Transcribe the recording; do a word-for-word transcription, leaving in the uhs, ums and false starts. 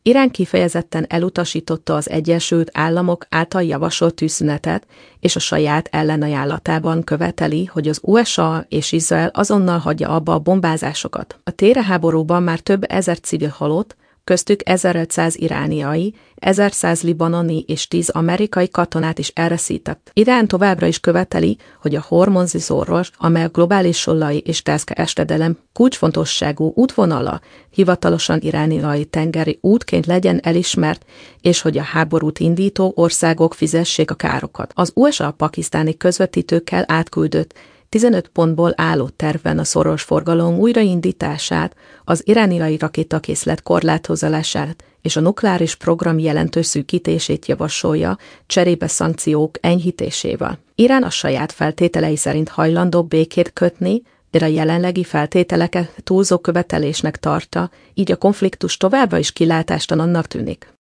Irán kifejezetten elutasította az Egyesült Államok által javasolt tűzszünetet, és a saját ellenajánlatában követeli, hogy az u es á és Izrael azonnal hagyja abba a bombázásokat. A téreháborúban már több ezer civil halott, köztük ezerötszáz irániai, ezerszáz libanoni és tíz amerikai katonát is elveszített. Irán továbbra is követeli, hogy a hormuzzi szorros, amely a globális olaj és gázkereskedelem kulcsfontosságú útvonala, hivatalosan irániai tengeri útként legyen elismert, és hogy a háborút indító országok fizessék a károkat. Az u es á pakisztáni közvetítőkkel átküldött tizenöt pontból álló tervben a szoros forgalom újraindítását, az irániai rakétakészlet korlátozását és a nukleáris program jelentős szűkítését javasolja, cserébe szankciók enyhítésével. Irán a saját feltételei szerint hajlandó békét kötni, de a jelenlegi feltételeket túlzó követelésnek tartja, így a konfliktus továbbra is kilátástalannak tűnik.